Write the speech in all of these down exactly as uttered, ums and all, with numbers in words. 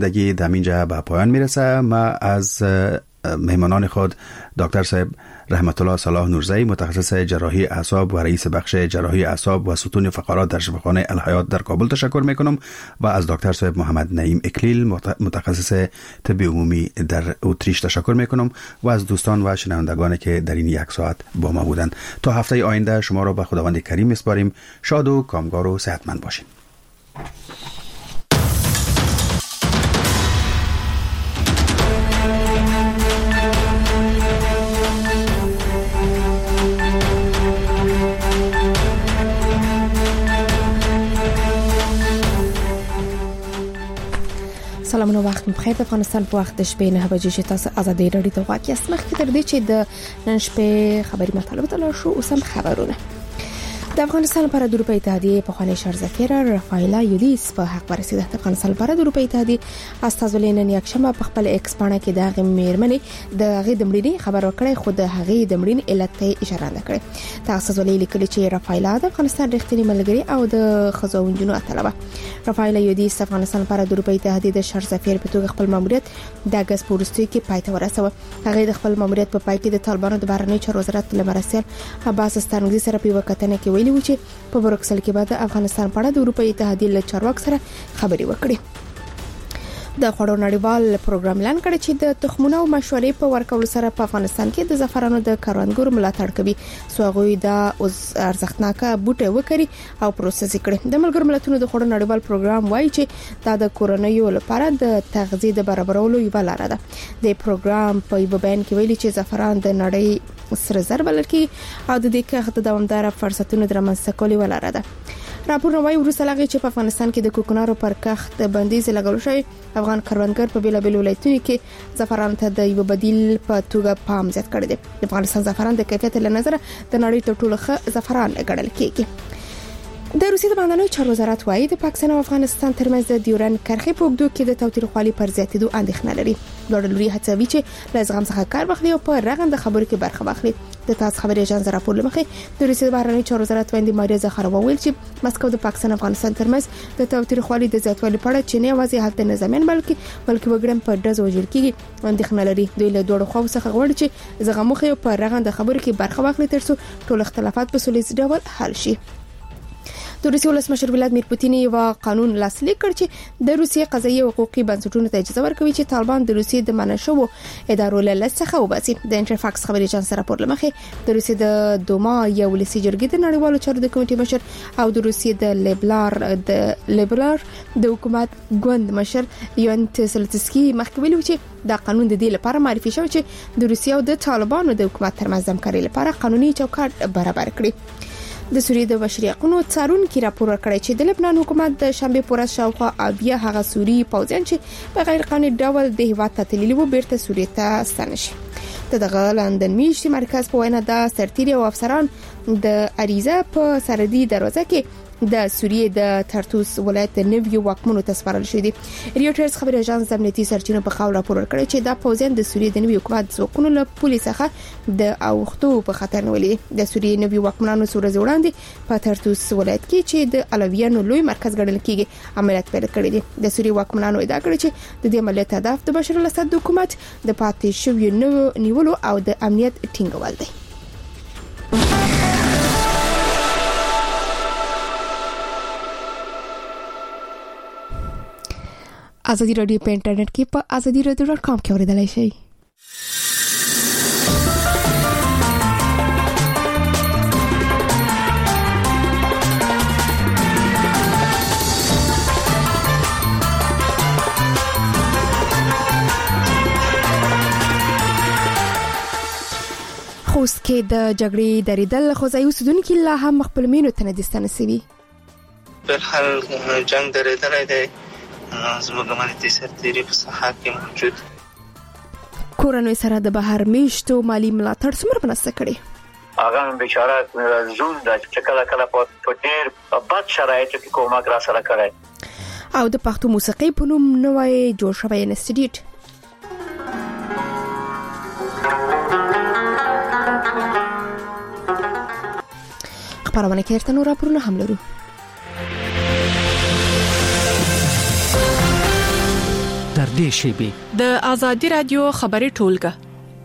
دگی در اینجا به پایان میرسه. ما از مهمانان خود دکتر صاحب رحمت الله صلاح نورزی متخصص جراحی اعصاب و رئیس بخش جراحی اعصاب و ستون فقرات در شفاخانه الحیات در کابل تشکر میکنم و از دکتر صاحب محمد نعیم اکلیل متخصص طب عمومی در اتریش تشکر میکنم و از دوستان و شنوندگانی که در این یک ساعت با ما بودند. تا هفته آینده شما را به خداوند کریم میسپاریم. شاد و کامگار و صحتمند باشین. سلام نو وخت بخیر. د افغانستان په وخت د شپې نه بجې چې تاسو ازادي رادیو ته واقعي اسمخ کې تر دې چې د نن شپې خبري مطلب ته شو اوس هم خبرونه. د افغانستان لپاره د اروپا اتحادیې په خوانی شرزفیر رافایلا یودیس په حق ورسیده. د افغانستان لپاره د اروپا اتحادیې استازولین نن یک شنبه په خپل ایکس باندې کې د غي میرمنې د غي د مړینې خبر ورکړی، خو د هغې د مړینې علت ته اشاره نه کړې. تاسو لیکلي چې رافایلا د افغانستان رښتینی ملګری او د خزاونجونو اتلبه. رافایلا یودیس افغانستان لپاره د اروپا اتحادیې د شرزفیر په توګه خپل ماموریت د اگست په وروستیو کې پای ته ورسوه. هغه د خپل ماموریت په پای کې د طالبانو د بهرنی چارو وزارت لمرسیل عباس ستانګزي سره په وکټنه کې ویلي و چې په بروکسل کې بعد افغانستان په اړه د اروپا اتحادیې له چارواکو سره خبري وکړي. د خوړو نړیوال پروګرام اعلان کړی چې د تخمونو او مشورې په ورکولو سره په افغانستان کې د زعفرانو د کاروانګرو ملاتړ کوي. سوغوي د ارزښتناکه بوټي وکړي او پروسس کړي. د ملګرو ملتونو د خوړو نړیوال پروګرام وایي چې دا د کورونیو لپاره د تغذیه د برابرولو یو لاره ده. د پروګرام په یو بیان کې ویلي چې زعفران د نړۍ سره زر بلل کی او د دې کښت د دوامدار فرصتونو درمنځ کولو ولاره ده. راپور نوای وروسته لغی چې په افغانستان کې د کوکنارو پر کښت بندیز لګول شوی. افغان کاروانګر په بیلابل ولایتونو کې زعفران ته د یو بدیل په توګه پام زیات کړی دی. د افغانستان زعفران د کیفیت له نظر د نړۍ تر ټولو ښه زعفران ګڼل کیږي. د روسیې د بهرنیو چارو وزارت وايي د پاکستان او افغانستان ترمنځ د ډیورن کرښې په اوږدو کې د تاوتریخوالي پر زیاتېدو اندېښنه لري. دواړه لوري هڅوي چې له زغم څخه کار واخلي او په رغنده خبرو کې برخه واخلي. د تاسو خبري اژانس راپور لمخې د روسیې د بهرنیو چارو وزارت وایي ماریا زخارova ویل چې مسکو د پاکستان او افغانستان ترمنځ د تاوتریخوالي د زیاتوالي په اړه چې نه یوازې حالت نظامیان بلکې بلکې وګړم په ډز وژل کېږي اندېښنه لري. دوی له دوړو خو څخه غواړي چې زغم مخې په رغنده خبرو کې برخه واخلي ترڅو ټول اختلافات په سوليز ډول حل شي. د روسیې ولسمشر ولادمیر پوتین یو قانون لاسلیک کړ چې د روسیې قضایي او حقوقي بنسټونو ته اجازه ورکوي چې طالبان د روسیې د منشو ادارو له څخه وباسي. د انټرفاکس خبري اژانس راپور لمخې د روسیې د دوما یو ولسي جرګې د نړیوالو چارو د کمیټې مشر او د روسیې د لیبرال د لیبرال د حکومت ګوند مشر یوانت سلتسکي مخکوي چې دا قانون د دې لپاره معرفي شوی چې د روسیې او د طالبانو د حکومت ترمنځ همکاري لپاره قانوني چوکاټ برابر کړي. د سوریې د بشري حقوقو څارونکو راپور ورکړی چې د لبنان حکومت د شنبه پورې شاوخوا اویا هغه سوري پوځیان چې په غیر قانوني ډول د هیواد ته تللي وو بیرته سوریې ته ستانه شي. د دغه لندن میشتي مرکز په وینا د سرتیري او افسران د اریزه په سرحدي دروازه کې د سوریې د ترتوس ولایت نویو واکمنو ته سپارل شوی دی. ریوټرز خبري اژانس د امنیتي سرچینو په خاور راپور ورکړی چې دا پوځیان د سوریې د نویو حکومت ځواکونو له پولیس څخه د اوختو په خطر نیولې. د سوریې نویو واکمنانو سورز وړاندې په ترتوس ولایت کې چې د علویانو لوی مرکز ګڼل کېږي عملیات پیل کړی دي. د سوریې واکمنانو ادعا کړې چې د دې عملیات هدف د بشار الاسد حکومت د پاتې شویو نیولو او د امنیت ټینګول دی. ازادي رادیو په انټرنیټ کې په ازادي رادیو ډاټ کام کې اوریدلای شئ. خوست کې د جګړې درېدل خو ځای اوسیدونکو لا هم خپل مینو ته نه دي ستنسوي. بهر حال جنگ درېدلی دی، زموږ امنیتي سرتیري په ساحه کې موجود. کورنۍ سره د بهر میشتو مالی ملاتړ څومره مرسته کړې؟ هغه بیچاره زون د چکلا کلا په ډېر بد شرایطو کې کومک را سره کړی. او د پښتو موسیقي په نوم نوې جوړ شوی انسټیټیوټ خبرونه کې ارته نور راپورونه هم لرو. د تر دې شیبې د ازادي رادیو خبري ټولګه.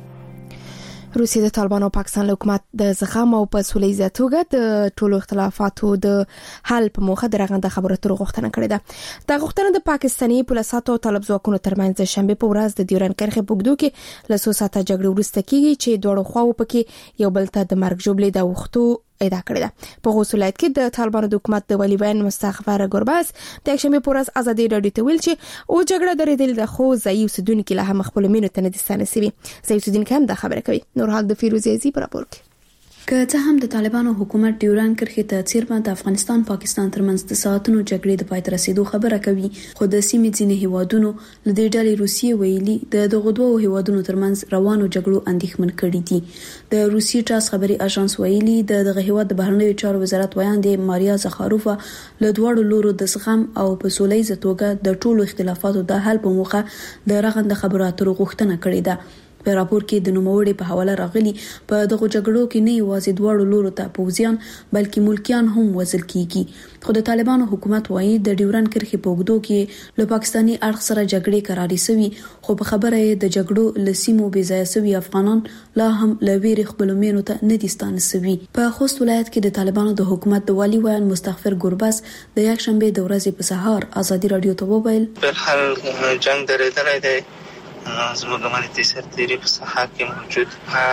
روسیه د طالبانو او پاکستان حکومت د زغم او په سولېزه توګه د ټولو اختلافاتو د حل په موخه د رغنده خبرو تر غوښتنه کړې ده. د غوښتنه د پاکستاني پولیسو او طالب ځواکونو ترمنځ د شنبه په ورځ د ډیورند کرښې په اوږدو کې له څو ساعته جګړې وروسته کېږي چې دوه خواو پکې یو بل ته د مرګ ژوبلې د وختو ادعا کړې ده. په غوث ولایت کې د طالبانو د حکومت د ولی بیان مستغفر ګورباس د یکشنبه په ورځ ازادي رادیو ته ویل چې او جګړه درېدل د خو ځای اوسیدونکو له هم خپل مینو ته نه دي ستانسوي. ځای اوسیدونکو هم دا خبره کوي. نور حال د فیروزي عزیز پر راپور کې. که څه هم د طالبانو حکومت ډیورند کرښې ته څیرمه د افغانستان پاکستان ترمنځ د ساعتونو جګړې د پای ته رسیدو خبره کوي، خو د سیمې ځینې هیوادونو له دې ډلې روسیې ویلي د دغو دوو هیوادونو ترمنځ روانو جګړو اندېښمن کړي دي. د روسي ټاس خبري اژانس ویلي د دغه هیواد د بهرنیو چارو وزارت ویاندې ماریا زخاروفا له دواړو لورو د زغم او په سولېزه توګه د ټولو اختلافاتو د حل په موخه د رغنده خبرو اترو غوښتنه کړې ده. په راپور کې د نوموړي په حواله راغلي په دغه جګړو کې نه یوازې دواړو لورو ته پوځیان بلکې ملکیان هم وژل کیږي. خو د طالبانو حکومت وایي د ډیورند کرښې په اوږدو کې له پاکستاني اړخ سره جګړې کراري سوي، خو په خبره یې د جګړو له سیمو بې ځایه سوي افغانان لا هم له ویرې خپل مینو ته نه دي ستانسوي. په خوست ولایت کې د طالبانو د حکومت د والی ویان مستغفر ګورباس د یکشنبه د ورځې په سهار ازادي رادیو ته وویل په حال جنگ درېدلی دی، زموږ امنیتي سرتیري په ساحه کې موجود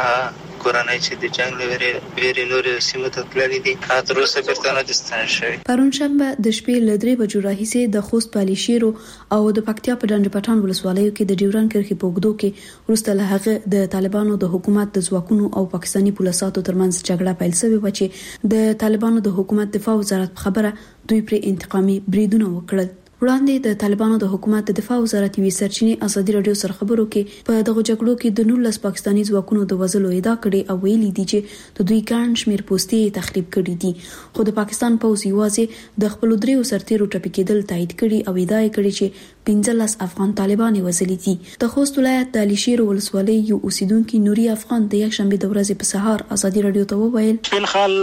کورنۍ چې د جنگ لري ویري نورې سیمو ته تللي دي تر اوسه بیرته نه دي ستانه شوي. پرون شنبه د شپې له درې بجو راهیسې د خوست په علیشیرو او د پکتیا په ډنډ پټان ولسوالیو کې د ډیورند کرښې په اوږدو کې وروسته له هغه د طالبانو د حکومت د ځواکونو او پاکستاني پولیسو ترمنځ جګړه پیل شوې و چې د طالبانو د حکومت دفاع وزارت خبره دوی پر انتقامي بریدونه وکړل. وړاندې د طالبانو د حکومت د دفاع وزارت وی سرچینې ازادي رادیو سره خبرو کې په دغه جګړو کې د نولس پاکستاني ځواکونو د وژلو ادعا کړې او ویلي دي چې د دوی ګڼ شمېر پوستې تخریب کړي دي، خو د پاکستان پوځ یوازې د خپل دریو سرتیرو ټپي کېدل تایید کړي او ادعا کړې چې پنځلس افغان طالبان وژلي دي. د خوست ولایت د علیشیر ولسوالۍ یو اوسیدونکو نوري افغان د یکشنبه د ورځې په سهار ازادي رادیو ته وویل په خل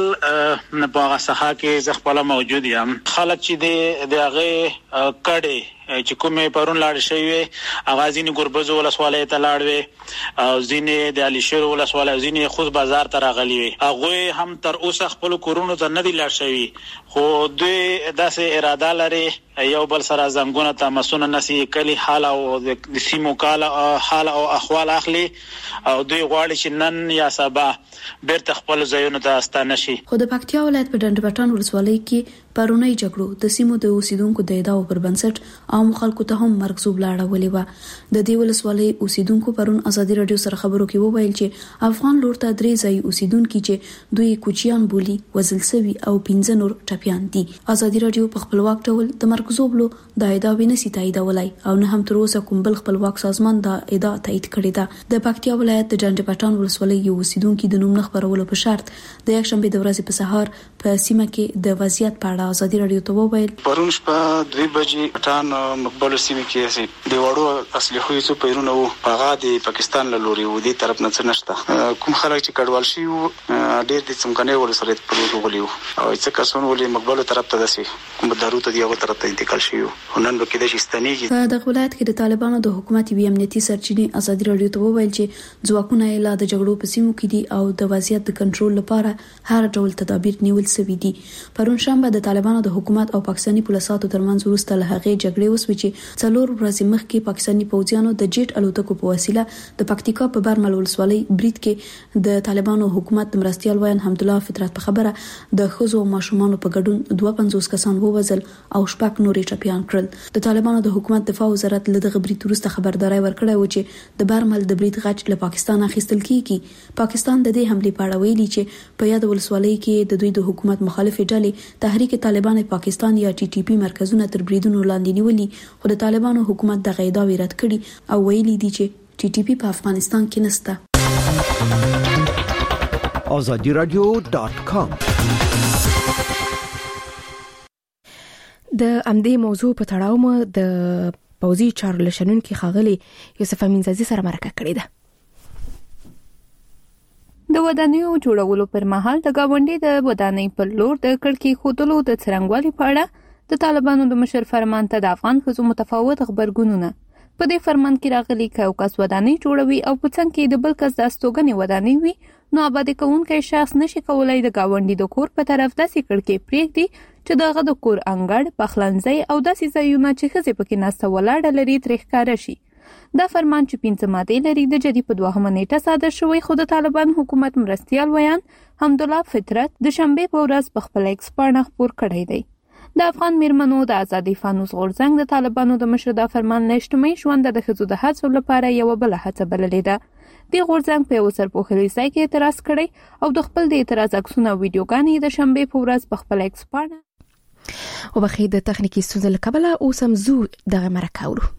نه باغه ساحه کې ز خپل موجود یم، خلک چې د دغه کډ چې کومه پرون لاړ شوی اغازین ګربز ولسوالۍ ته لاړ وي او ځینې د علیشیر ولسوالۍ ځینې خوز بازار ته راغلي وي. هغه هم تر اوسه خپل کورونو ته نه دی لاړ شوی، خو دوی داسې اراده لري یو بل سره زنګونه ته مسونه نسی کلی حال او د سیمو کال حال او احوال اخلي او دوی غواړي چې نن یا سبا بیرته خپل ځایونو ته ستانه شي. خو د پکتیا ولایت په ډنډ پټان ولسوالۍ کې پرونی جګړو د سیمو د اوسیدونکو د ادعاو پر بنسټ عام خلکو ته هم مرګ لاړه ولې و. د دې ولسوالۍ اوسیدونکو پرون ازادي رادیو سره خبرو کې وویل چې افغان لور ته درې ځای اوسیدونکو چې دوی کوچیان بولی وزل سوي او پنځه نور ټپيان دي. ازادي رادیو په خپلواک ډول د مرګ زوبلو د ادعا ونسي تاییدولای او نه هم تر اوسه کوم بل خپلواک سازمان د ادعا تایید کړی ده. د پکتیا ولایت د ډنډ پټان ولسوالۍ یو اوسیدونکو د نوم نه خبرولو په شرط د یکشنبه د ورځې په سهار په سیمه کې د وضعیت په اړه ازادي رادیو ته وویل پرون شپه دوه بجې پټان مقبل سیمه کې سي د وړو اصلي خو څه پیرونه وو هغه د پاکستان له لوري و دي طرف نه څه نشته. کوم خلک چې کډوال شي ډېر د څمکنه ول سره پروت غلیو او څه کسون ولې مقبل طرف ته دسي کوم دارو ته دیغه طرف ته انتقال شي ونن به کې د شستنیږي. په دغه ولایت کې د طالبانو د حکومت وی امنیتي سرچینې ازادي رادیو ته وویل چې ځواکونه یې لا د جګړو په سیمو کې دي او د وضعیت د کنټرول لپاره هر ډول تدابیر نیول شوي دي. پرون شنبه د طالبانو د حکومت او پاکستاني پولیسو ترمنځ وروسته له هغې جګړې وسوي چې څلور ورځې مخکې پاکستاني پوځیانو د جیټ الوتکو په وسیله د پکتیکا په برمل ولسوالۍ برید کې د طالبانو حکومت د مرستيال ویان حمدالله فطرت په خبره د خزو او ماشومان په ګډون دوه پنځوس کسان ووژل او شپږ نورې ټپيان کړل. د طالبانو د حکومت دفاع وزارت له دغه برید وروسته خبرداري ورکړه و چې د برمل د برید غچ له پاکستان اخیستل کیږي. پاکستان د دې حمله په اړه ویلي چې په یاد ولسوالۍ کې د دوی د حکومت مخالفه ډلې تحریک طالبان پاکستان یا ټي ټي پی مرکزونه تر بریدونو لاندې نیولي، خو د طالبانو حکومت د غیداوی رد کړي او ویلي دي چې ټي ټي پی په افغانستان کې نشته. azadi radio dot com د امدې موضوع په تړاو مو د پوزي چارل شنن کې خاغلي یوسف امینزازي سره مرکه کړې ده. د ودانیو جوړولو پر مهال د گاونډي د ودانۍ پر لور د کړکۍ خودلو د څرنګوالي په اړه د طالبانو د مشر فرمان ته د افغان ښځو متفاوت خبرګونونه په دې فرمان کې راغلي چې یو کس ودانۍ جوړوي او په څنګ کې د بل کس د استوګنې ودانۍ وي نو آباد کوونکی شخص نشي کولای د گاونډي د کور په طرف داسې کړکۍ پرېږدي چې دغه د کور انګړ، پخلنځي او داسې ځایونه چې ښځې پکې ناسته ولاړه لري ترې ښکاره شي. دا فرمان چې پنځه مادې لري د جدي په دوهمه نیټه صادر شوی، خو د طالبان حکومت مرستیال ویان حمدالله فطرت د شنبې په ورځ په خپل ایکس پاڼه خپور کړی دی. د افغان میرمنو د ازادي فانوس غورځنګ د طالبانو د مشر د فرمان له اجتماعي ژوند د ښځو د هڅو لپاره یو بل هڅه بللې ده. د غورځنګ په یو سرپوښلي ځای کې اعتراض کړی او د خپل د اعتراض عکسونه او ویډیوګانې د شنبې په ورځ په خپل ایکس پاڼه او بخې د تخنیکی ستونزې له کبله اوس هم زو دغه مرکه ورو.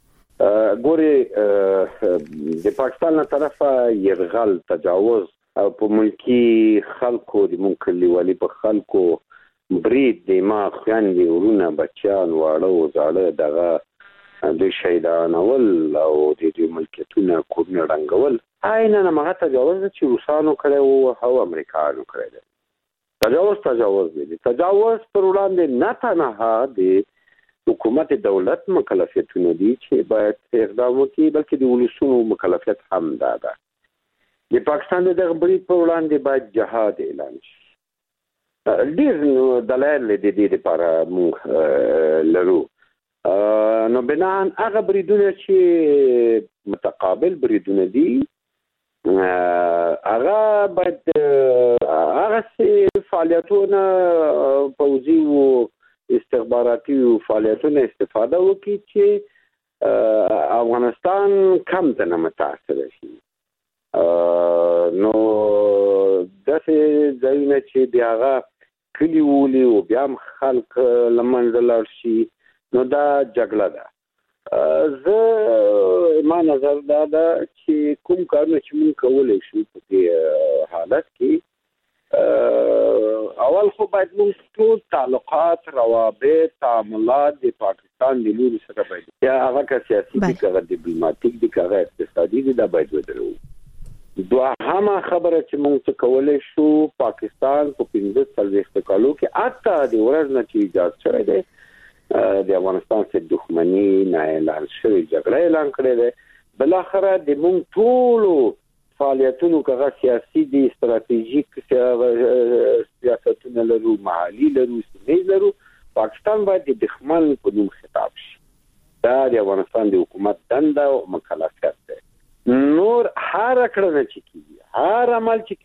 ګوري د پاکستان له طرفه يرغل، تجاوز او په ملکی خلکو د منکلیوالي په خلکو برید د ما خويندې ورونه بچیان واړه زاړه دغه د شهیدانول او د دې ملکیتونه کورونه رنګول عیناً هغه تجاوز چې روسانو کړی او امریکایانو کړی دی. تجاوز تجاوز دی. تجاوز پر وړاندې نه تنها د حکومت دولت مکلفیتونه دي چې باید اقدام وکړي، بلکې د ولسونو مکلفیت هم ده. د پاکستان دغه برید پر وړاندې باید جهاد اعلان شي. ډیر دلایل د دې لپاره موږ لرو. نو بنان هغه بریدونه چې متقابل بریدونه دي هغه باید هغه فعالیتونه پوځي او استخباراتي فعالیتونه استفاده وکړي چې افغانستان کم ته متاثر شي. نو داسې ځایونه چې بیا هغه کلی ولي او بیا خلک لمنځه لاړ شي نو دا جګړه ده. زه ما نظر دا ده چې کوم کارونه چې موږ کولی شو په دې حالت کې اول خو باید موږ ټول تعلقات، روابط، تعاملات د پاکستان د لوري سره باید یا هغه که سیاسي دي که هغه ډیپلوماټیک دي که هغه اقتصادي دي دا باید ودرو. دوهمه خبره چې موږ څه کولی شو پاکستان په پنځه څلوېښت کالو کې حتی د ورځ نه چې ایجاد شوی دی د افغانستان سره دښمني نه اعلان شوی جګړه اعلان کړې ده. بالاخره د موږ ټولو فعالیتونو که هغه سیاسي دي، استراتیژیک سیاستونه لرو، محلي لرو، سیمه‌ییز لرو، پاکستان باید د دښمن په نوم خطاب شي. دا د افغانستان د حکومت دنده او مکلفیت ده. نور هر کړنه چې کیږي، هر عمل چې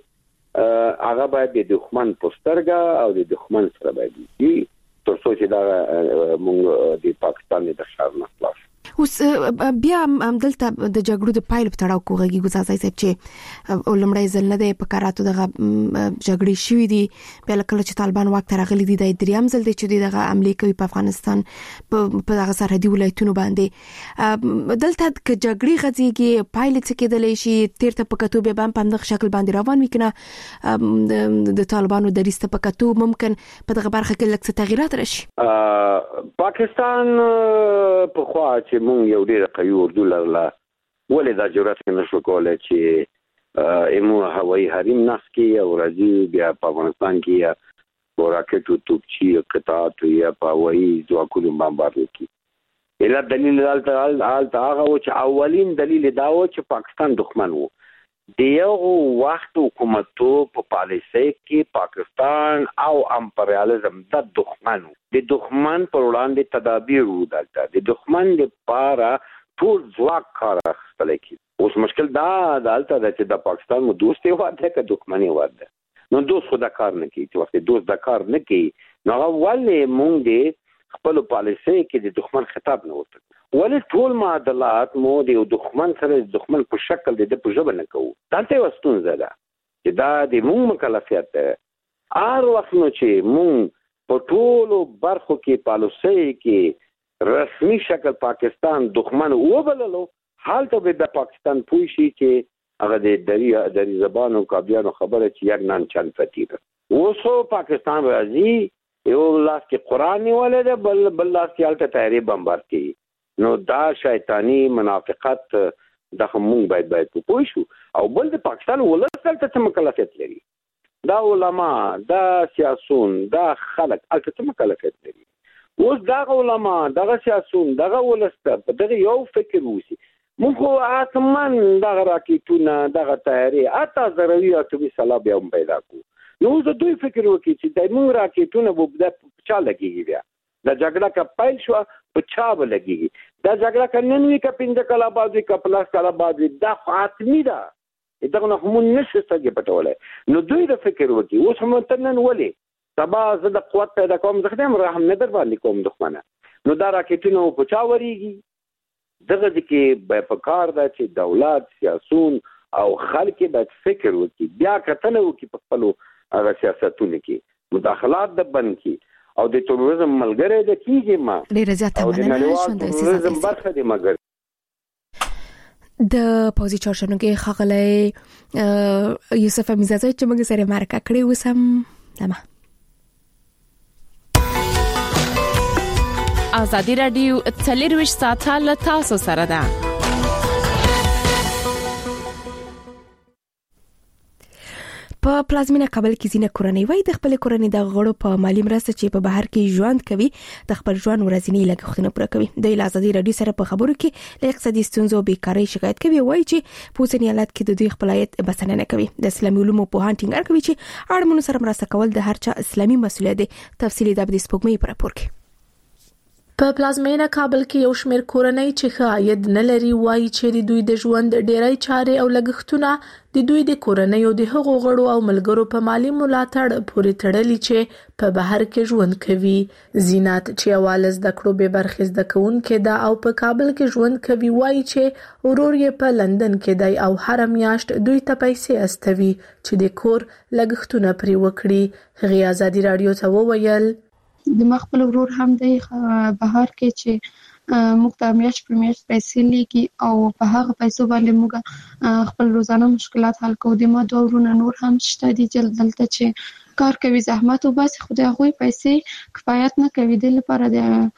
کیږي هغه باید د دښمن په سترګه او د دښمن سره باید وي تر څو چې دا موږ د پاکستان د شر نه خلاص. اوس بیا هم دلته د جګړو د پایلو په تړاو کوغږي ګزازای صاحب چې لمړی ځل نه دی په کاراتو دغه جګړې شوې دي، بیا کله چې طالبان واک ته راغلي دي د دریم ځل دی چې دغه حمله کوي په افغانستان په دغه سرحدي ولایتونو باندې. دلته که جګړې غځيږي پایلې څه کېدلی شي تیرته په کتو به په همدغه شکل باندې روان وي کنه د طالبانو د ریسته په کتو ممکن په دغه برخه کې لږ څه تغیرات راشي. پاکستان په خوا چې مونږ یو ډیر قوي اردو لرله ولې دا جرأت نشو کولای چې ایمو هوایي حریم نقض کړي او راځي بیا په افغانستان کې یا په راکټ او توپچي قطعات یا په هوایي ځواکونو بمبارد کړي. اله دلیل دالته هغه و چې اولین دلیل دا و چې پاکستان دښمن و. د یو وخت حکومتو په پالیسۍ کې پاکستان او امپریالیزم د دښمن د دښمن پر وړاندې تدابیر وو. دلته د دښمن لپاره ټول ځواک کار اخیستل کېږي. اوس مشکل دا دلته ده چې د پاکستان مو دوست هیواد دی که دښمني هیواد دی. نو دوست خو دا کار نه کوي. چې وخت دوست دا کار نه کوي نو هغه ولې مونږ د خپلو پالیسۍ کې د دښمن خطاب نه ورته ولې ټول معادلات مو د یو دښمن سره د دښمن په شکل د په ژبه نه کوو. دلته یوه ستونزه ده چې دا د مونږ مکلفیت ده. هر وخت نو چې مونږ په ټولو برخو کې پالیسۍ کې رسمي شکل پاکستان دښمن وبللو هلته به د پاکستان پوه شي چې هغه د دری دری زبانو کابلیانو خبره چې یک نان چند فتیره. اوسو پاکستان راځي یو لاس کې قرآن نیولې ده بل بل لاس کې هلته طیارې بمبار کوي. نو دا شیطانی منافقت دغه مونږ باید باید پوه شو. او بل د پاکستان ولس دلته څه مکلفیت لري، دا علما، دا سیاسون، دا خلک هلته څه مکلفیت لري. اوس دغه علما دغه سیاسون دغه ولسته په دغه یو فکر وسی مونږ خو آسمان دغه راکېټونه دغه تیاری اته زروي اتوبي سلا بیا هم پیدا کو نو زه دوی فکر وکړي چې د مونږ راکېټونه به د چا لګيږي بیا د جګړه کا پایل شو په چا به لګيږي دا جګړه کنن وی کا پنځه کلا بعد وی کا پلاس کلا بعد دا فاطمی ده دغه نو موږ نشو څنګه پټولای نو دوی د فکر وکړي اوس هم تنن ولي سبا زه د قوت پیدا کوم زه خدام رحم نه در باندې کوم دښمنه نو دا راکېټونه په چا وریږي دغه کې په کار ده چې دولت سیاسون او خلک باید فکر وکړي بیا کتنه وکړي په خپل هغه سیاستونه کې مداخلات د بند کې او د تروریزم ملګری د کیږي ما ډیر زیات مننه شوم د تروریزم برخه دی مګر د پوزي چارشنو کې خغلې یوسف امیزازه چې موږ سره مرکه کړې وسم دمه ازادي رادیو څلرویشت ساعته له تاسو سره ده په پلازمینه کابل کې ځینې کورنۍ وای د خپل کورنۍ د غړو په مالی مرسته چې په بهر کې ژوند کوي د خپل ژوند ورځنی لګښتونه پوره کوي د ازادي رادیو سره په خبرو کې له اقتصادي ستونزو او بیکاری شکایت کوي وای چې په اوسنی حالت کې د دوی خپلایت بسنه نه کوي د اسلامي علومو په هان ټینګار کوي چې اړمنو سره مرسته کول د هر چا اسلامي مسؤلیت دی تفصیلی د دې سپوږمۍ پر راپور کې په پلازمینه کابل کې یو شمېر کورنۍ چې ښه عاید نه لري وایي چې د دوی د ژوند ډیری چارې او لګښتونه د دوی د کورنۍ او د هغو غړو او ملګرو په مالی ملاتړ پورې تړلي چې په بهر کې ژوند کوي. زینات چې اول زده کړو به برخې زده کوونکې ده او په کابل کې ژوند کوي وایي چې ورور یې په لندن کې دی او هر میاشت دوی ته پیسې استوي چې د کور لګښتونه پرې وکړي. هغې ازادي رادیو ته وویل د مخبل ورور هم د بهر کې چې موږ ته میاشت پر میاشت پیسې لګي او په هغه پیسو باندې موږ خپل روزانه مشکلات حل کوو. د ما دوه ورونه نور هم شته دي چې دلته چې کار کوي زحمت او بس خو د هغوی پیسې کفایت نه کوي د لپاره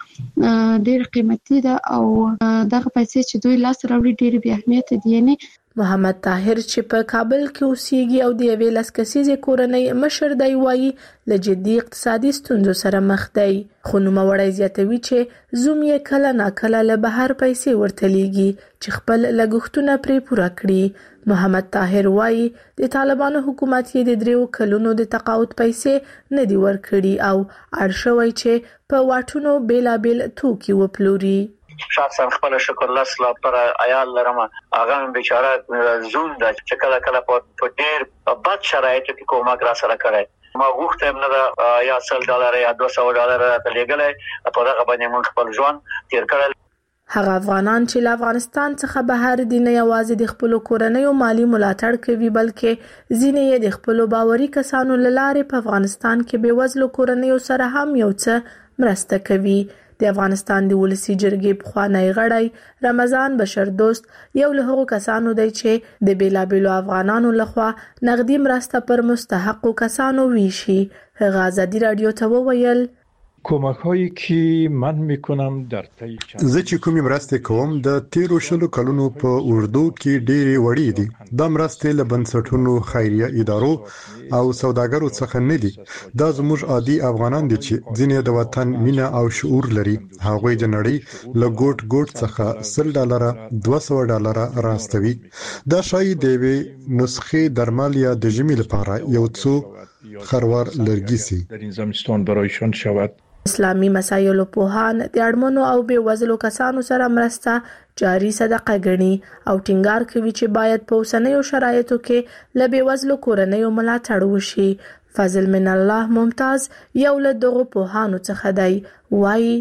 د ډېر قیمتي ده او دغه پیسې چې دوی لاس راوړي ډېر بې اهمیت دي. یعنی محمد طاهر چې په کابل کې اوسېږي او د یوې لس کسیزې کورنۍ مشر دی وایي له جدي اقتصادي ستونزو سره مخ دی. خو نوموړی زیاتوي چې زوم یې کله ناکله له بهر پیسې ورته لیږي چې خپل لګښتونه پرې پوره کړي. محمد طاهر وایي د طالبانو حکومت یې د دریو کلونو د تقاعد پیسې نه دي ورکړي او اړ شوی چې په واټونو بیلابیل توکي وپلوري. شخصا خپل شکر لاسلا پر عیال لرم هغه بیچاره زون د چې کله کله په ډېر بد شرایطو کې کومک را سره کړی ما غوښتم نه یا سل ډالر یا دوه سوه ډالر ته لګلې په هغه باندې موږ خپل ژوند تیر کړل. هغه افغانان چې له افغانستان څخه بهر دي نه یوازې د خپل کورنۍ مالی ملاتړ کوي بلکې ځینې یې د خپل باوري کسانو لاره په افغانستان کې بې وزلو کورنۍ سره هم یو څه مرسته کوي. د افغانستان د ولسی جرګې پخوانی غړی رمضان بشر دوست یو له هغو کسانو دی چې د بیلابیلو افغانانو لخوا نغدي مرسته پر مستحقو کسانو ویشي. هغه ازادي رادیو ته وویل کمک هایی که من میکنم در طی زه چې کومې مرستې کوم د تیرو شلو کلونو په اردو کې ډېرې وړې دي. دا مرستې له بنسټونو خیریه ادارو او سوداګرو څخه نه دي. دا زموږ عادي افغانان دي چې ځینې د وطن مینه او شعور لري. هغوی د نړۍ له ګوټ ګوټ څخه سل ډالره دوه سوه ډالره راستوي. دا شایي د یوې نسخې درمل یا د ژمي لپاره یو څو خروار لرګي سي. در این زمستان برایشان شود. اسلامي مسایلو پوهان د اړمنو او بې وزلو کسانو سره مرسته جاري صدقه ګڼي او ټینګار کوي چې باید په اوسنیو شرایطو کې له بې وزلو کورنیو ملاتړ وشي. فضل من الله ممتاز یو له دغو پوهانو څخه دی. وایي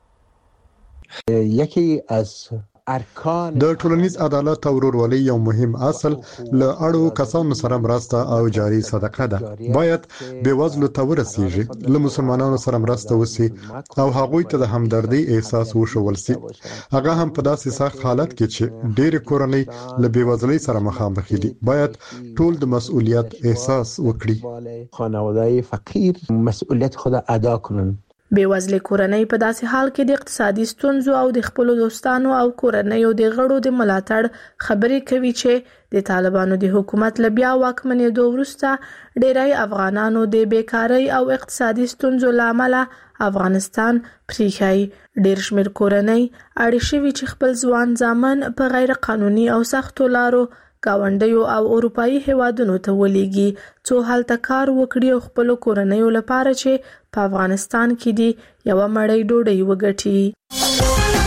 یکی از د ټولنیز عدالت او ورورولۍ یو مهم اصل له اړو کسانو سره مرسته او جاري صدقه ده. باید بې وزلو ته ورسیږي، له مسلمانانو سره مرسته وسی او هغوی ته د همدردۍ احساس وښول سي. هغه هم په داسې سخت حالت کې چې ډېرې کورنۍ له بې وزلۍ سره مخامخ دي. باید ټول د مسؤلیت احساس وکړي. خانواده فقیر مسؤلیت خود ادا کنن. بې وزلې کورنۍ په داسې حال کې د اقتصادي ستونزو او د خپلو دوستانو او کورنیو د غړو د ملاتړ خبرې کوي چې د طالبانو د حکومت له بیا واکمنېدو وروسته ډېری افغانانو د بیکارۍ او اقتصادي ستونزو له امله افغانستان پریخای ډیر شمیر کورنۍ اړ شوي چې خپل ځوان ځامن په غیر قانوني او سختو لارو گاونډیو او اروپאי هیوادونو ته ولېږي څو هلته کار وکړي او خپل کورنۍ لپاره چې په افغانستان کې دي یو مړی ډوډۍ وګټي.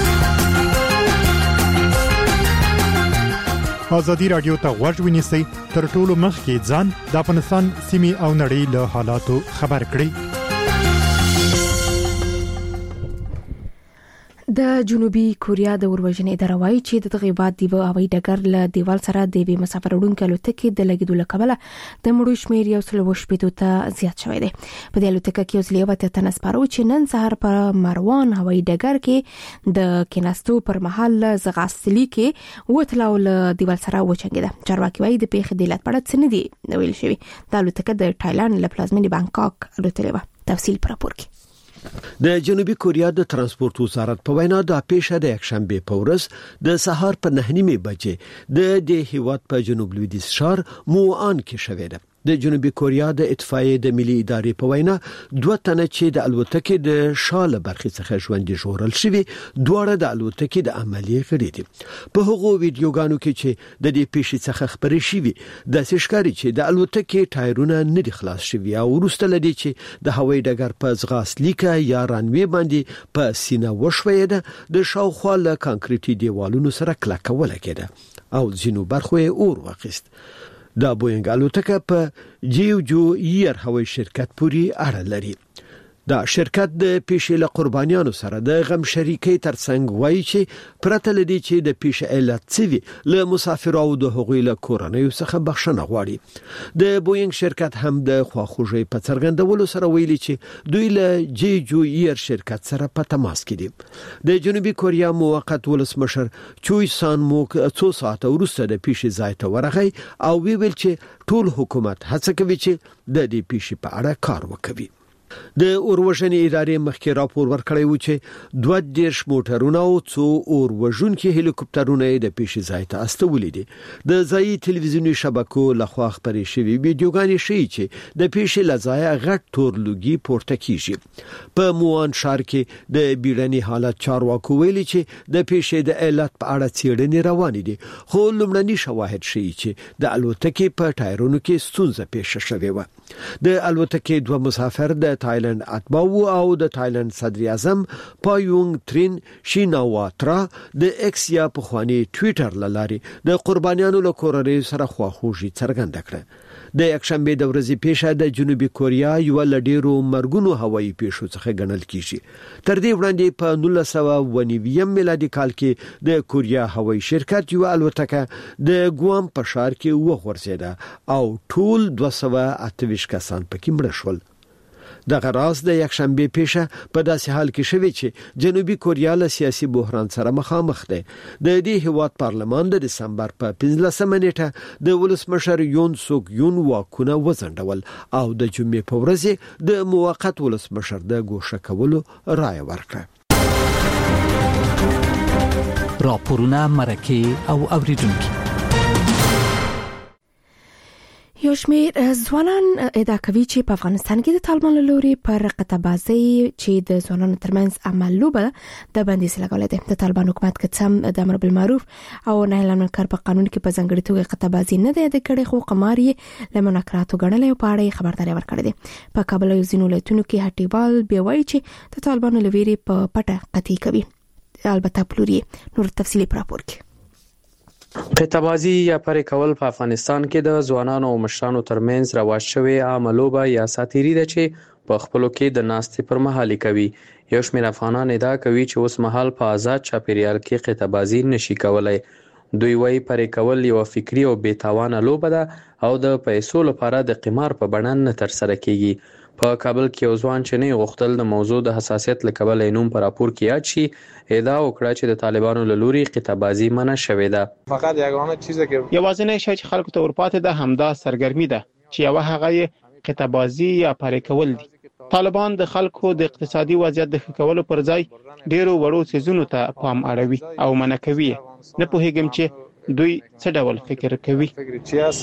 ازادي رادیو ته غوږ ونیسئ تر ټولو مخکې ځان د افغانستان سیمې او نړۍ له حالاتو خبر کړئ. د جنوبي کوریا د اوروژنې اداره وايي چې د دغه هیواد د هوایي ډګر له دیوال سره د بې مسافر وړونکو الوتکې د لګیدو له کبله د مړو شمېر یو سل وشپېتو ته زیات شوی دی. په دې الوتکه کې یو سل یو اتیا تنه سپاره و چې نن سهار په مروان هوایي ډګر کې د کیناستو پر مهال ځغاستلي کې وتله او له دیوال سره وچنګېده. چارواکي وايي د پیښې د علت په اړه څه نه دي ویل شوي. د الوتکه د تایلند له پلازمېنې بانکاک الوتلې وه. تفصیل په راپور کې. د جنوبي کوریا د ترانسپورت وزارت په وینا د پیښه د یکشنبه په ورځ د سهار په نهه نیمه بجې د دې هیواد په جنوب لویدیځ ښار موان کې شوې ده. د جنوبي کوریا د اطفائیې د ملي ادارې په وینا دوه تنه چې د الوتکې د شاله برخې څخه ژوندي ژغورل شوي دواړه د الوتکې د عملیې غړي دي. په هغو ویډیوګانو کې چې د دې پیښې څخه خبرې شوي د ښکاري چې د الوتکې ټایرونه نه دي خلاص شوي او وروسته لدی چې د هوایي ډګر په ځغاستلیکه یا رانوي باندې په سینه وشوي ده د شاوخوا له کانکریټي دیوالونو سره کلکه ولګیده او ځینو برخو یې اور واخیست. دا بوینګ الوتکه په جیوجو ایر هوایي شرکت پورې اړه لري. دا شرکت د پیښې له قربانیانو سره د غم شریکي ترڅنګ وایي چې پرته لدی چې د پیښې علت څه وي له مسافرو او د هغوی له کورنیو څخه بخښنه غواړي. د بوینګ شرکت هم د خواخوږي په څرګندولو سره ویلي چې دوی له جیجو ایر شرکت سره په تماس کې دي. د جنوبي کوریا موقت ولسمشر چوي سان موک څو ساعت وروسته د پیښې ځای ته ورغی او ویل چې ټول حکومت هڅه کوي چې د دې پیښې په اړه کار وکړي. د اوروژنې ادارې مخکې راپور ورکړی و چې دوه دیرش موټرونه او څو اوروژونکي هلیکوپټرونه د پیښې ځای ته استولي دي. د ځایي تلویزیوني شبکو لخوا خبرې شوې ویډیوګانې ښیي چې د پیښې له ځایه غټ تور لوګي پورته کیږي. په موان ښار کې د بیړني حالت چارواکو ویلي چې د پیښې د علت په اړه څېړنې روانې دي خو لومړني شواهد ښیي چې د الوتکې په ټایرونو کې ستونزه پیښه شوې و. د الوتکې دوه مسافر د تایلند اتباو او د تایلند صدر اعظم پایونګ ترین شیناواترا د ایکس یا په خواني ټوئیټر لارې د قربانیانو له کورنۍ سره خواخوږي څرګنده کړه. د یکشنبه د ورځې پیښه د جنوبي کوریا یو لډیرو مرګونو هوایي پیښو څخه ګڼل کیږي. تر دې وړاندې په نولس سوه او نوي میلادي کال کې د کوریا هوایي شرکت یو الوتکه د ګوام په ښار کې وغورځیده او ټول دوه سوه اته ویشت کسان پکې مړه شول. دغه راز د یکشنبه پیښه په داسې حال کې شوې چې جنوبي کوریا له سیاسي بحران سره مخامخ ده. د دې هیواد پارلمان د دسمبر په پنځلسمه نیټه د ولسمشر یون سوک یون واکونه وځنډول او د جمعې په ورځ د موقت ولسمشر د ګوښه کولو رائے ورکړه. راپورونه مرکه او اوریدونکو. یو شمېر ځوانان ادعا کوي چې په افغانستان کې د طالبانو لوري پر قطبازۍ چې د ځوانانو ترمنځ عمل لوبه د بندیز لګولې ده. د طالبان حکومت کڅم د امر بالمعروف او نهي عن المنکر په قانون کې په ځانګړي توګه قطبازي نه ده د کړي خو قمار یې لمنکراتو ګڼلې او په اړه خبرداري ورکړې ده. په کابل یو ځینو ولایتونو کې هټیوال بیا وایي چې د طالبانو لوري په پټه قطعي کوي. البته پلوري نور تفصیلی راپور کې. قطبازي یا پرې کول په افغانستان کې د ځوانانو او مشرانو ترمنځ رواج شوی عامه لوبه یا ساتيري ده چې په خپلو کې د ناستې پر مهال کوي. یو شمېر افغانان ادعا کوي چې اوس مهال په آزاد چاپیریال کې قطبازي نشي کولای. دوی وايي پرې کول یو فکری او بې تاوانه لوبه ده او د پیسو لپاره د قمار په بڼه نه تر سره کیږي. په کابل کې یو ځوان چې نه غوښتل د موضوع د حساسیت له کبله نوم پر راپور کې یاد شي ادعا وکړه چې د طالبانو له لوري قطبازي منع شوې ده. فقط یگانه چیزی که یوازینی شی چې خلکو ته ورپاتې ده همدا سرګرمي ده چې یو هغه قطبازي یا پرې کول دي. طالبان د خلکو د اقتصادي وضعیت د ښه کولو پر ځای ډیرو وړو څیزونو ته پام اړوي او منع کوي. نه پوهیږم چې دوی څه ډول فکر کوي.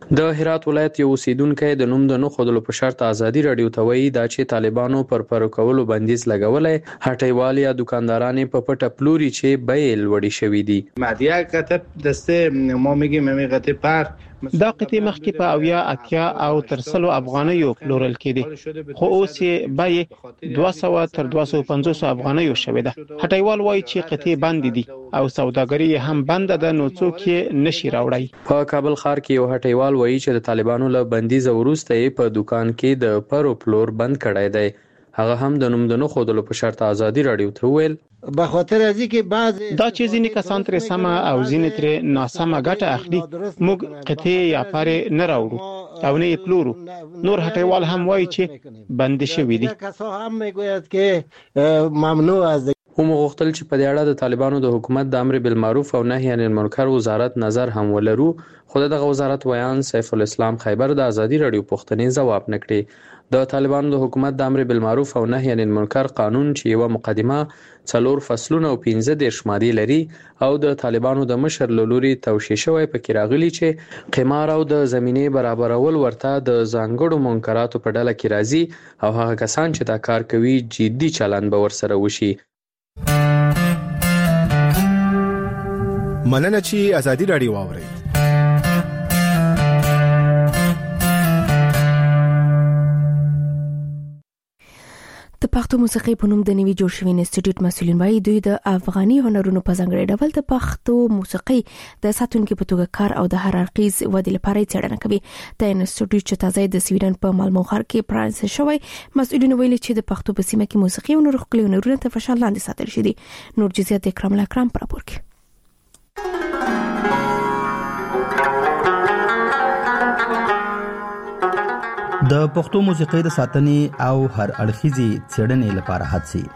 د هرات ولایت یو اوسیدونکو د نوم د نه خودلو په شرط ازادي رادیو ته وایي دا چې طالبانو پر پر کولو بندیز لګولای هټیوال یا دکانداران په پټه پلوري چې بیل وړي شوې دي. مادیه کتب دسته ما میگیم میگه پر دا قطعه مخکې په اویا اتیا او تر سلو افغانیو پلورل کېدي خو اوس یې بیه دوه سوه تر دوه سوه پنځوس افغانیو شوې ده. هټیوال وایي چې قطعې بند دي او سوداګري هم بند ده نو څوک یې نشي راوړی. په کابل ښار کې یو هټیوال وایي چې د طالبانو له بندیز وروسته یې په دکان کې د پرو پلور بند کړی دی. هغه هم د نوم د نه خودلو په شرط ازادي رادیو ته ویل به خاطر از اینکه بعض دا چې ځینې کسان تر سمه او ځینې تر ناسمه ګټه اخلي موږ قطعې یا پرې نه راوړو او نه یې پلورو. نور هټیوال هم وایي چې بند شوي دي. هم میگوید که ممنوع از هم غوښتل چې په دې اړه د طالبانو د حکومت د امر بالمعروف او نهي عن المنکر وزارت نظر هم ولرو خو دغه وزارت ویان سیف الاسلام خیبر د ازادي رادیو پوښتنې ځواب نکړي. د طالبانو د حکومت د امر بالمعروف او نهي عن المنکر قانون چې یو مقدمه څلور فصلونه او پنځه دیرش مادې لري او د طالبانو د مشر لوري توشیح شوی پکې راغلي چې قمار او د زمینې برابرول ورته د ځانګړو منکراتو په ډله کې راځي او هغه کسان چې دا کار کوي جدي چلند به ورسره وشي. مننه چې ازادي رادیو واوري. د پښتو موسیقي په نوم د نوي جوړ شوی انسټیټیوټ مسؤلین وايي دوی د افغاني هنرونو په ځانګړي ډول د پښتو موسیقي د ساتونکو په توګه کار او د هر اړخیز ودې لپاره څېړنه کوي. د انسټیټیوټ چې تازه د سویډن په مالمو ښار کې پرانس شوی مسؤلین ویلي چې د پښتو په سیمه کې موسیقي او نور خپل هنرونه ته فشار لاندې ساتل شي. نور جزئیات د اکرام الاکرام پر راپور کې. د پښتو موسیقۍ د ساتنې او هر اړخیزي څېړنې لپاره هڅې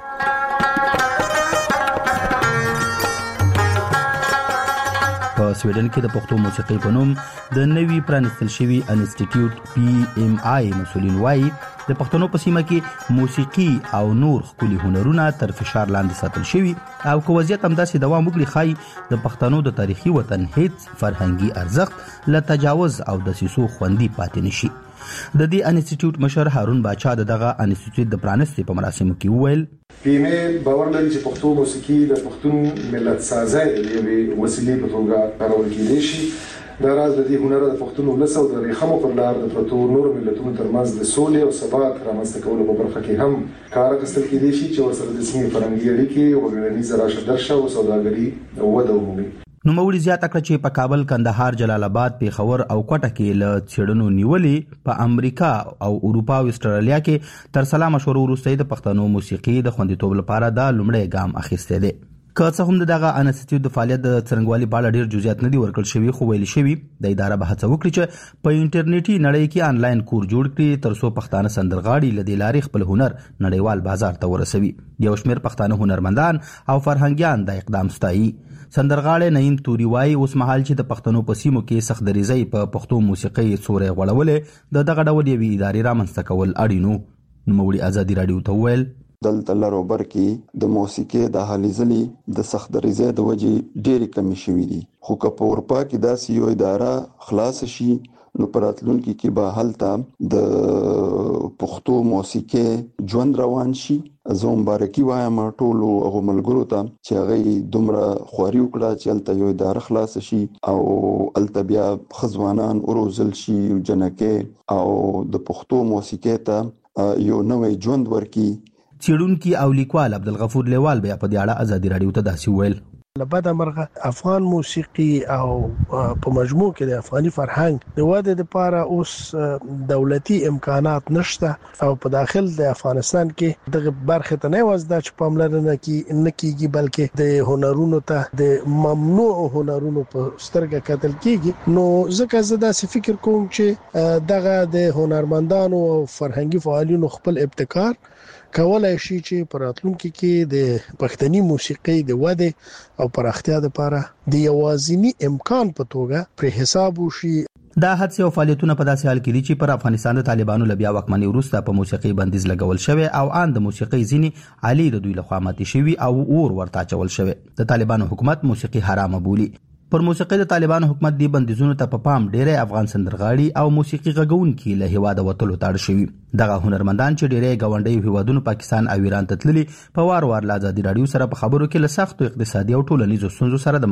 په سویډن کې د پښتو موسیقۍ په نوم د نوي پرانستل شوی انسټیټیوټ پی ایم آی مسؤلین وایي د پښتنو په سیمه کې موسیقي او نور خپل هنرونه تر فشار لاندې ساتل شوی او که وضعیت همداسې دوام وکړي ښایي د پښتنو د تاریخي وطن هیڅ فرهنګي ارزښت له تجاوز او دسیسو خوندي پاتې نشي. د دې انسټیټیوټ مشر هارون باچا دغه انسټیټیوټ د پرانستې په مراسمو کې وویل پی ایم ای باور لري چې پښتو موسیقي د پښتون ملت سازۍ د یوې وسیلې په توګه کارول کېدای شي. دا راز د دې هنر د پښتون ولس او د ریښمو پر لار د پروتو نور ملتونو ترمنځ د سولې او ثبات رامنځته کولو په برخه کې هم کار اخیستل کېدای شي چې ورسره د سیمې فرهنګي اړیکې او ټولنیزه راشه درشه او سوداګري وده ومومي. نوموړي زیاته کړه چې په کابل، کندهار، جلال آباد، پیښور او کوټه کې له څېړنو نیولې په امریکا او اروپا او استرالیا کې تر سلا مشورو وروسته د پښتنو موسیقي د خوندیتوب لپاره د لومړی ګام اخیستی دی. که څه هم دغه انسټیټیوټ د فعالیت د څرنګوالي په اړه ډېر جزئیات نه دي ورکړل شوي خو ویل شوي د اداره به هڅه وکړي چې په انټرنیټي نړۍ کې آنلاین کور جوړ کړي ترڅو پښتانه سندرغاړي له دې لارې خپل هنر نړیوال بازار ته ورسوي. یو شمېر پښتانه هنرمندان او فرهنګیان د اقدام ستایي. سندرغاړی نعیم توري وایي اوس مهال چې د پښتنو په سیمو کې سختدریزۍ په پښتو موسیقۍ سوری غوړولې د دغه ډول یوې ادارې رامنځته کول اړینو. نوموړي ازادي راډیو ته وویل دلته لرو بر کې د موسیقي د حالزلي د سختدریزۍ د وجې ډېری کمی شوي دي خو که په اروپا کې داسې یو اداره خلاص شي نو په راتلونکي کې به هلته د پښتو موسیقي ژوند روان شي. زه مبارکي وایم ټولو هغو ملګرو ته چې هغوی دومره خواري وکړه چې هلته یو اداره خلاصه شي او هلته بیا ښه ځوانان وروزل شي جنکۍ او د پښتو موسیقۍ ته یو نوی ژوند ورکړي. څېړونکي او لیکوال عبدالغفور لیوال بیا په دې اړه ازادي راډیو ته داسې وویل لبدا مرغه افغان موسیقي او په مجموع کې د افغاني فرهنګ د وده لپاره اوس دولتي امکانات نشته او په داخل د افغانستان کې دغه برخه ته نه وځي چې پاملرنه کې نه کیږي بلکې د هنرونو ته د ممنوع هنرونو په سترګه کتل کیږي. نو ځکه زه داسې فکر کوم چې دغه د هنرمندانو او فرهنګي فعالینو خپل ابتکار کولای شي چې په راتلونکي کې د پښتني موسیقۍ د وده او پراختیا لپاره د یوازینی امکان په توګه پر حساب وشي. دا هڅې او فعالیتونه په داسې حال کې دي چې پر افغانستان د طالبانو له بیا واکمنۍ وروسته په موسیقۍ بندیز لګول شوی او ان د موسیقۍ ځینې علي د دوی لخوا ماتې شوي او اور ورته اچول شوی. د طالبانو حکومت موسیقي حرامه بولي. پر موسیقي د طالبانو حکومت دی بندیزونو ته په پام ډېری افغان سندرغاړي او موسیقي غږونکي له هیواده وتلو تاړ شوي. دغه هنرمندان چې ډېری ګاونډي هیوادونو پاکستان او ایران ته تللي په وار وار له ازادي رادیو سره په خبرو کې له سختو اقتصادي او ټولنیزو ستونزو سره د